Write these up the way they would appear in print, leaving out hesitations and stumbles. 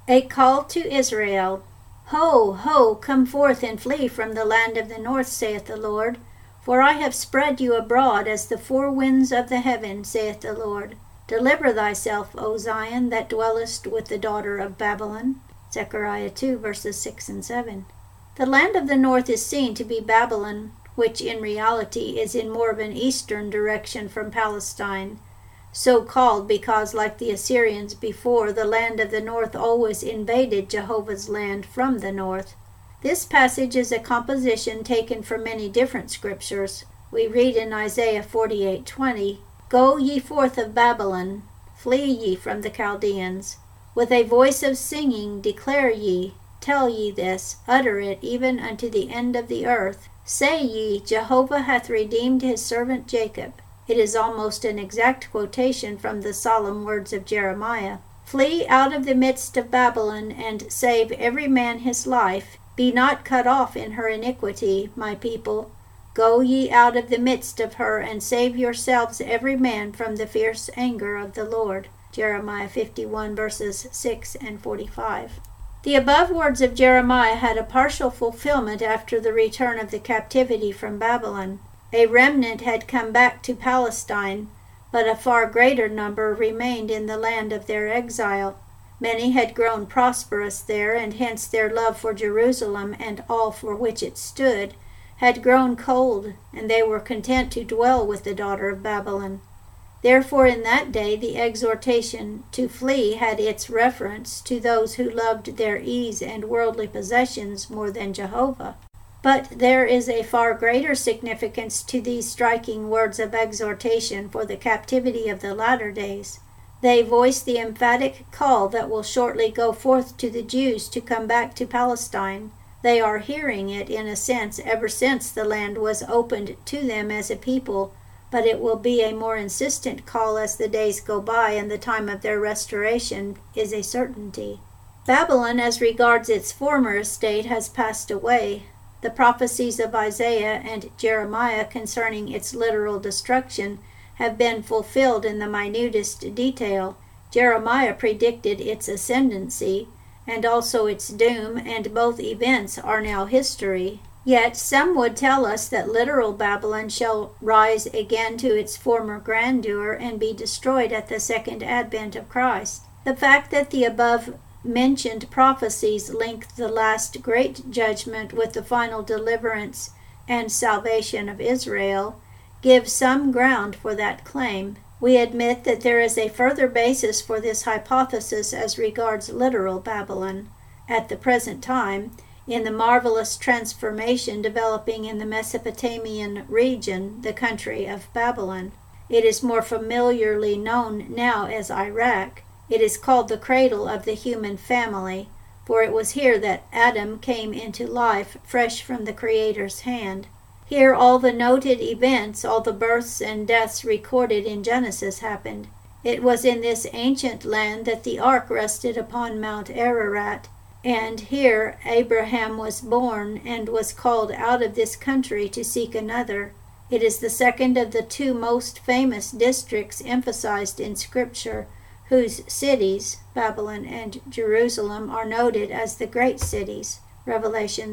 A call to Israel. Ho, ho, come forth and flee from the land of the north, saith the Lord. For I have spread you abroad as the four winds of the heaven, saith the Lord. Deliver thyself, O Zion, that dwellest with the daughter of Babylon. Zechariah 2, verses 6 and 7. The land of the north is seen to be Babylon, which in reality is in more of an eastern direction from Palestine, so called because, like the Assyrians before, the land of the north always invaded Jehovah's land from the north. This passage is a composition taken from many different scriptures. We read in Isaiah 48:20, Go ye forth of Babylon, flee ye from the Chaldeans. With a voice of singing declare ye, tell ye this, utter it even unto the end of the earth. Say ye, Jehovah hath redeemed his servant Jacob. It is almost an exact quotation from the solemn words of Jeremiah. Flee out of the midst of Babylon, and save every man his life. Be not cut off in her iniquity, my people. Go ye out of the midst of her, and save yourselves every man from the fierce anger of the Lord. Jeremiah 51, verses 6 and 45. The above words of Jeremiah had a partial fulfillment after the return of the captivity from Babylon. A remnant had come back to Palestine, but a far greater number remained in the land of their exile. Many had grown prosperous there, and hence their love for Jerusalem and all for which it stood had grown cold, and they were content to dwell with the daughter of Babylon. Therefore in that day the exhortation to flee had its reference to those who loved their ease and worldly possessions more than Jehovah. But there is a far greater significance to these striking words of exhortation for the captivity of the latter days. They voice the emphatic call that will shortly go forth to the Jews to come back to Palestine. They are hearing it, in a sense, ever since the land was opened to them as a people, but it will be a more insistent call as the days go by and the time of their restoration is a certainty. Babylon, as regards its former estate, has passed away. The prophecies of Isaiah and Jeremiah concerning its literal destruction have been fulfilled in the minutest detail. Jeremiah predicted its ascendancy and also its doom, and both events are now history. Yet some would tell us that literal Babylon shall rise again to its former grandeur and be destroyed at the second advent of Christ. The fact that the above mentioned prophecies link the last great judgment with the final deliverance and salvation of Israel gives some ground for that claim. We admit that there is a further basis for this hypothesis as regards literal Babylon. At the present time, in the marvelous transformation developing in the Mesopotamian region, the country of Babylon, it is more familiarly known now as Iraq. It is called the cradle of the human family, for it was here that Adam came into life fresh from the Creator's hand. Here all the noted events, all the births and deaths recorded in Genesis happened. It was in this ancient land that the ark rested upon Mount Ararat, and here Abraham was born and was called out of this country to seek another. It is the second of the two most famous districts emphasized in Scripture, whose cities, Babylon and Jerusalem, are noted as the great cities, Revelation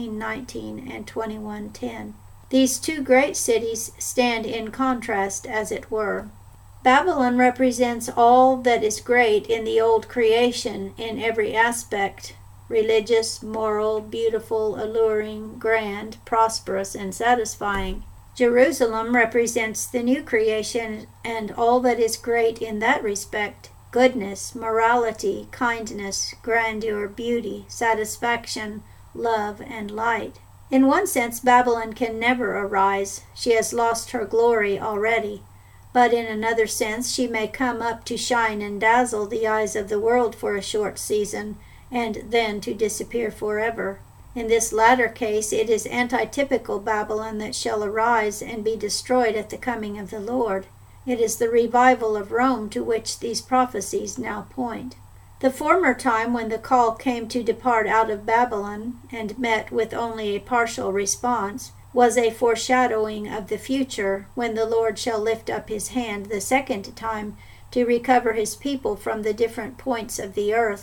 16:19 and 21:10. These two great cities stand in contrast, as it were. Babylon represents all that is great in the old creation in every aspect, religious, moral, beautiful, alluring, grand, prosperous, and satisfying. Jerusalem represents the new creation and all that is great in that respect: goodness, morality, kindness, grandeur, beauty, satisfaction, love, and light. In one sense, Babylon can never arise. She has lost her glory already. But in another sense, she may come up to shine and dazzle the eyes of the world for a short season, and then to disappear forever. In this latter case, it is antitypical Babylon that shall arise and be destroyed at the coming of the Lord. It is the revival of Rome to which these prophecies now point. The former time, when the call came to depart out of Babylon and met with only a partial response, was a foreshadowing of the future, when the Lord shall lift up his hand the second time to recover his people from the different points of the earth,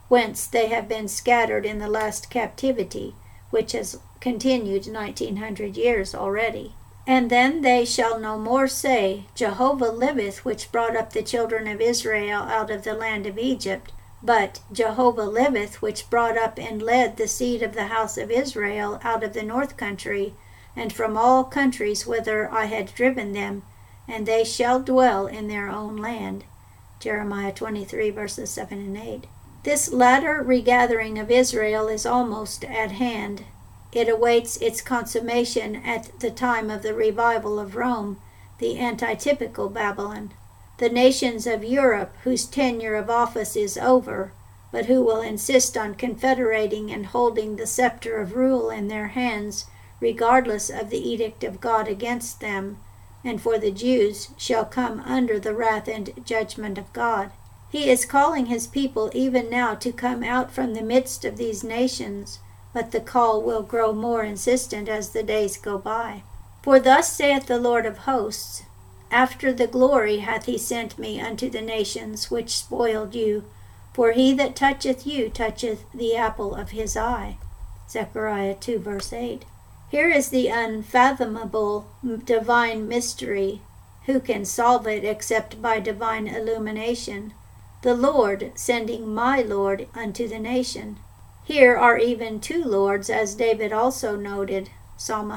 whence they have been scattered in the last captivity, which has continued 1900 years already. And then they shall no more say, Jehovah liveth, which brought up the children of Israel out of the land of Egypt, but Jehovah liveth, which brought up and led the seed of the house of Israel out of the north country, and from all countries whither I had driven them, and they shall dwell in their own land. Jeremiah 23, verses 7 and 8. This latter regathering of Israel is almost at hand. It awaits its consummation at the time of the revival of Rome, the antitypical Babylon. The nations of Europe, whose tenure of office is over, but who will insist on confederating and holding the scepter of rule in their hands, regardless of the edict of God against them, and for the Jews shall come under the wrath and judgment of God. He is calling his people even now to come out from the midst of these nations, but the call will grow more insistent as the days go by. For thus saith the Lord of hosts, After the glory hath he sent me unto the nations which spoiled you, for he that toucheth you toucheth the apple of his eye. Zechariah 2, verse 8. Here is the unfathomable divine mystery. Who can solve it except by divine illumination? The Lord sending my Lord unto the nation. Here are even two Lords, as David also noted, Psalm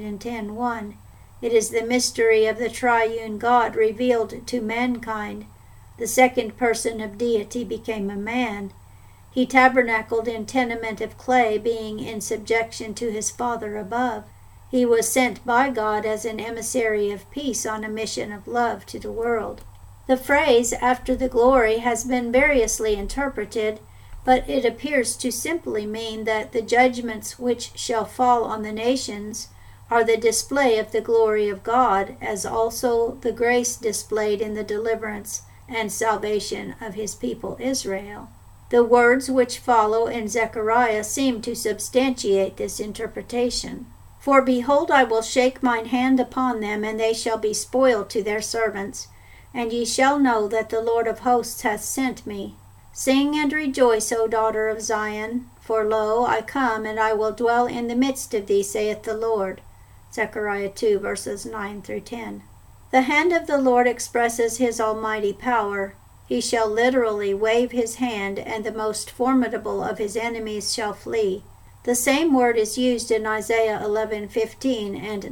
110:1. It is the mystery of the triune God revealed to mankind. The second person of deity became a man. He tabernacled in tenement of clay, being in subjection to his Father above. He was sent by God as an emissary of peace on a mission of love to the world. The phrase, after the glory, has been variously interpreted, but it appears to simply mean that the judgments which shall fall on the nations are the display of the glory of God, as also the grace displayed in the deliverance and salvation of his people Israel. The words which follow in Zechariah seem to substantiate this interpretation. For behold, I will shake mine hand upon them, and they shall be spoiled to their servants. And ye shall know that the Lord of hosts hath sent me. Sing and rejoice, O daughter of Zion, for lo, I come, and I will dwell in the midst of thee, saith the Lord. Zechariah 2, verses 9 through 10. The hand of the Lord expresses his almighty power. He shall literally wave his hand, and the most formidable of his enemies shall flee. The same word is used in Isaiah 11:15 and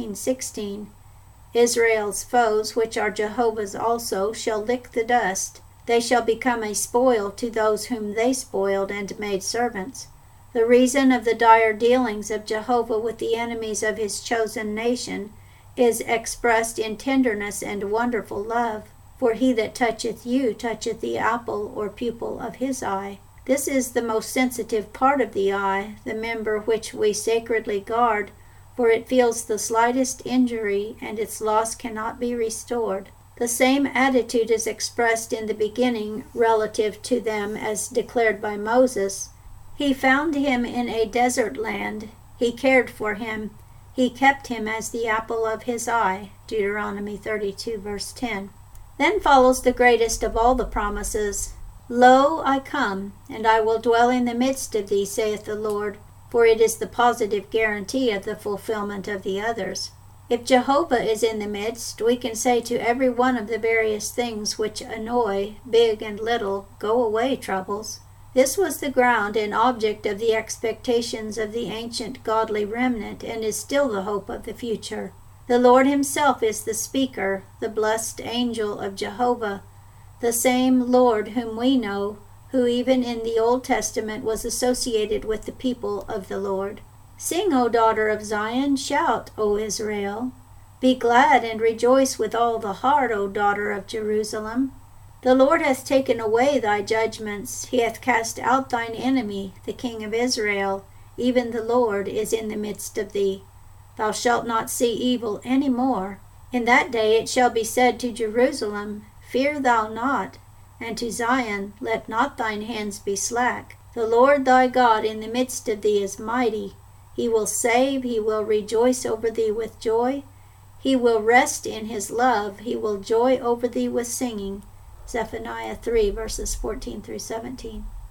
19:16. Israel's foes, which are Jehovah's also, shall lick the dust. They shall become a spoil to those whom they spoiled and made servants. The reason of the dire dealings of Jehovah with the enemies of his chosen nation is expressed in tenderness and wonderful love. For he that toucheth you toucheth the apple or pupil of his eye. This is the most sensitive part of the eye, the member which we sacredly guard, for it feels the slightest injury, and its loss cannot be restored. The same attitude is expressed in the beginning relative to them as declared by Moses. He found him in a desert land. He cared for him. He kept him as the apple of his eye. Deuteronomy 32, verse 10. Then follows the greatest of all the promises. Lo, I come, and I will dwell in the midst of thee, saith the Lord, for it is the positive guarantee of the fulfillment of the others. If Jehovah is in the midst, we can say to every one of the various things which annoy, big and little, go away, troubles. This was the ground and object of the expectations of the ancient godly remnant, and is still the hope of the future. The Lord himself is the speaker, the blessed angel of Jehovah, the same Lord whom we know, who even in the Old Testament was associated with the people of the Lord. Sing, O daughter of Zion, shout, O Israel. Be glad and rejoice with all the heart, O daughter of Jerusalem. The Lord hath taken away thy judgments. He hath cast out thine enemy, the King of Israel. Even the Lord is in the midst of thee. Thou shalt not see evil any more. In that day it shall be said to Jerusalem, Fear thou not, and to Zion, Let not thine hands be slack. The Lord thy God in the midst of thee is mighty. He will save, he will rejoice over thee with joy. He will rest in his love, he will joy over thee with singing. Zephaniah 3, verses 14 through 17.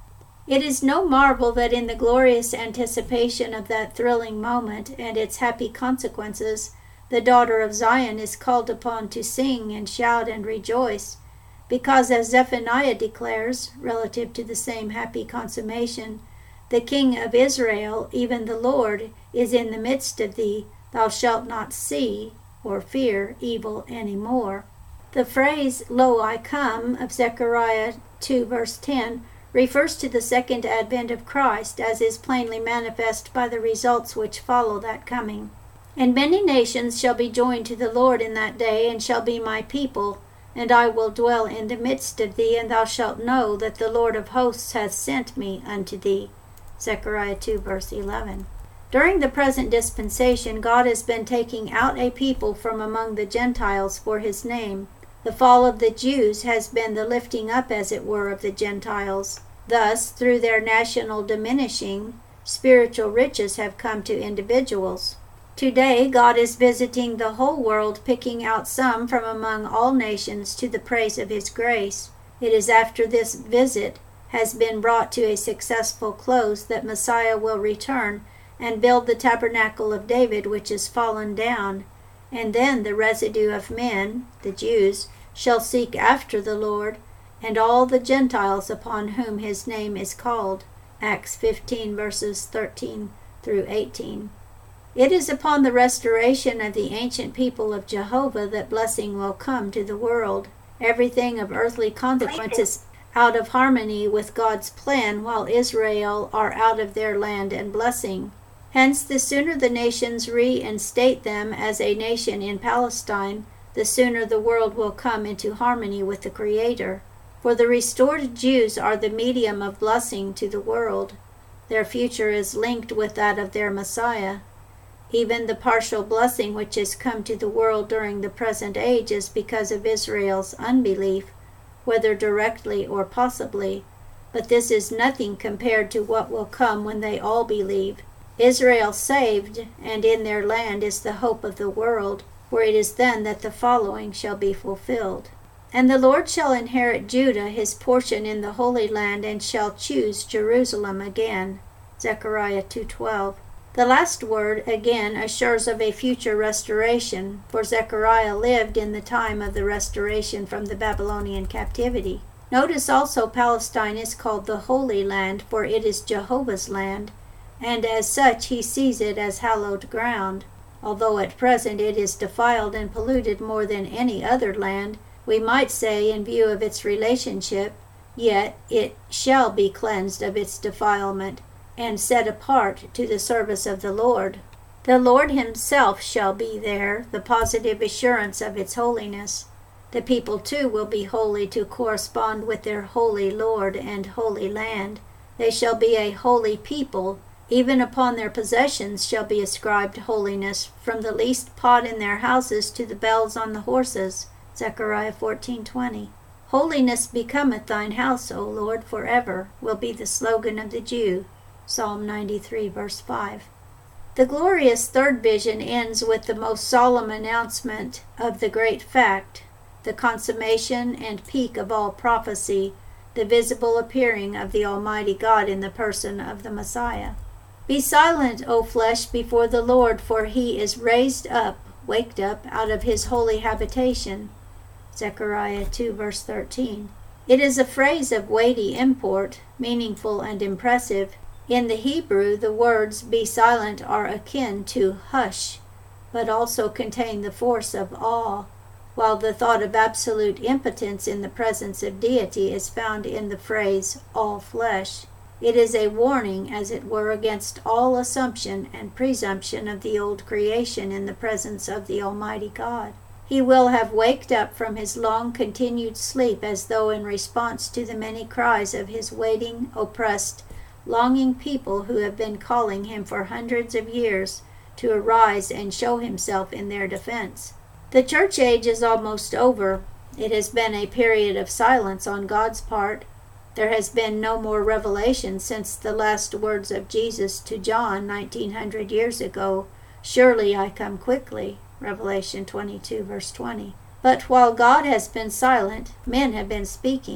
It is no marvel that in the glorious anticipation of that thrilling moment and its happy consequences, the daughter of Zion is called upon to sing and shout and rejoice, because as Zephaniah declares, relative to the same happy consummation, the King of Israel, even the Lord, is in the midst of thee, thou shalt not see or fear evil any more. The phrase, "Lo, I come," of Zechariah 2 verse 10, refers to the second advent of Christ, as is plainly manifest by the results which follow that coming. "And many nations shall be joined to the Lord in that day, and shall be my people, and I will dwell in the midst of thee, and thou shalt know that the Lord of hosts hath sent me unto thee." Zechariah 2 verse 11. During the present dispensation, God has been taking out a people from among the Gentiles for his name. The fall of the Jews has been the lifting up, as it were, of the Gentiles. Thus, through their national diminishing, spiritual riches have come to individuals. Today, God is visiting the whole world, picking out some from among all nations to the praise of his grace. It is after this visit has been brought to a successful close that Messiah will return and build the tabernacle of David, which is fallen down. And then the residue of men, the Jews, shall seek after the Lord, and all the Gentiles upon whom his name is called. Acts 15 verses 13 through 18. It is upon the restoration of the ancient people of Jehovah that blessing will come to the world. Everything of earthly consequence is out of harmony with God's plan, while Israel are out of their land and blessing. Hence, the sooner the nations reinstate them as a nation in Palestine, the sooner the world will come into harmony with the Creator. For the restored Jews are the medium of blessing to the world. Their future is linked with that of their Messiah. Even the partial blessing which has come to the world during the present age is because of Israel's unbelief, whether directly or possibly. But this is nothing compared to what will come when they all believe. Israel saved, and in their land is the hope of the world, for it is then that the following shall be fulfilled. "And the Lord shall inherit Judah his portion in the Holy Land, and shall choose Jerusalem again." Zechariah 2:12. The last word again assures of a future restoration, for Zechariah lived in the time of the restoration from the Babylonian captivity. Notice also Palestine is called the Holy Land, for it is Jehovah's land, and as such he sees it as hallowed ground. Although at present it is defiled and polluted more than any other land, we might say in view of its relationship, yet it shall be cleansed of its defilement, and set apart to the service of the Lord. The Lord himself shall be there, the positive assurance of its holiness. The people too will be holy to correspond with their holy Lord and holy land. They shall be a holy people. Even upon their possessions shall be ascribed holiness, from the least pot in their houses to the bells on the horses. Zechariah 14:20. "Holiness becometh thine house, O Lord, forever," will be the slogan of the Jew. Psalm 93 verse 5. The glorious third vision ends with the most solemn announcement of the great fact, the consummation and peak of all prophecy, the visible appearing of the Almighty God in the person of the Messiah. "Be silent, O flesh, before the Lord, for he is raised up," waked up, "out of his holy habitation." Zechariah 2 verse 13. It is a phrase of weighty import, meaningful and impressive. In the Hebrew, the words "be silent" are akin to "hush," but also contain the force of awe, while the thought of absolute impotence in the presence of deity is found in the phrase "all flesh." It is a warning, as it were, against all assumption and presumption of the old creation in the presence of the Almighty God. He will have waked up from his long-continued sleep, as though in response to the many cries of his waiting, oppressed, longing people who have been calling him for hundreds of years to arise and show himself in their defense. The church age is almost over. It has been a period of silence on God's part. There has been no more revelation since the last words of Jesus to John 1900 years ago, "Surely I come quickly," Revelation 22 verse 20. But while God has been silent, men have been speaking.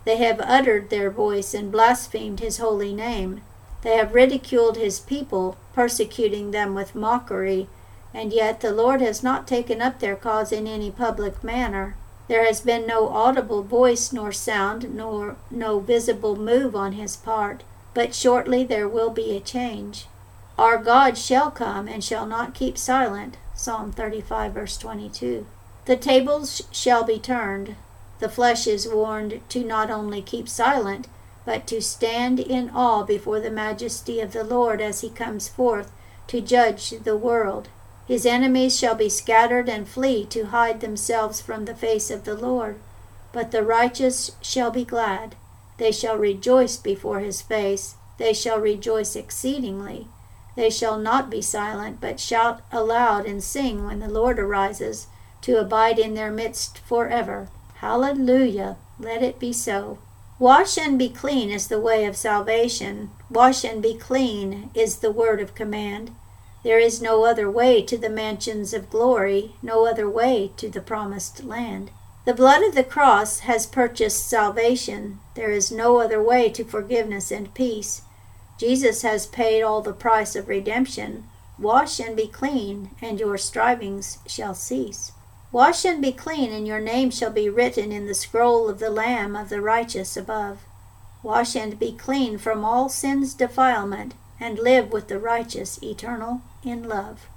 They have uttered their voice and blasphemed his holy name. They have ridiculed his people, persecuting them with mockery, and yet the Lord has not taken up their cause in any public manner. There has been no audible voice nor sound, nor no visible move on his part, but shortly there will be a change. Our God shall come and shall not keep silent. Psalm 35, verse 22. The tables shall be turned. The flesh is warned to not only keep silent, but to stand in awe before the majesty of the Lord as he comes forth to judge the world. His enemies shall be scattered and flee to hide themselves from the face of the Lord. But the righteous shall be glad. They shall rejoice before his face. They shall rejoice exceedingly. They shall not be silent, but shout aloud and sing when the Lord arises, to abide in their midst forever. Hallelujah! Let it be so. Wash and be clean is the way of salvation. Wash and be clean is the word of command. There is no other way to the mansions of glory, no other way to the promised land. The blood of the cross has purchased salvation. There is no other way to forgiveness and peace. Jesus has paid all the price of redemption. Wash and be clean, and your strivings shall cease. Wash and be clean, and your name shall be written in the scroll of the Lamb of the righteous above. Wash and be clean from all sin's defilement, and live with the righteous eternal in love.